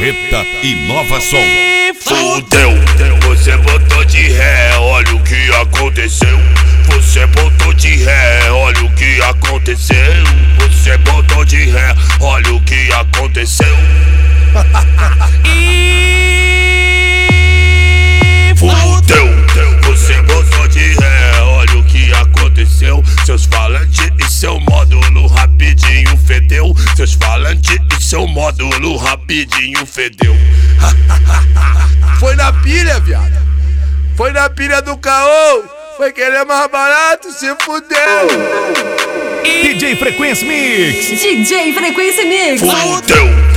Treta e Nova Som. Fudeu, você botou de ré, olha o que aconteceu. Você botou de ré, olha o que aconteceu. Você botou de ré, olha o que aconteceu. Fudeu, você botou de ré, olha o que aconteceu. Seus falantes e seu módulo rapidinho fedeu. Seus falantes e seu módulo rapidinho fedeu. Foi na pilha, viado. Foi na pilha do caô. Foi querer mais barato, se fudeu. DJ Frequência Mix. DJ Frequência Mix. Fudeu.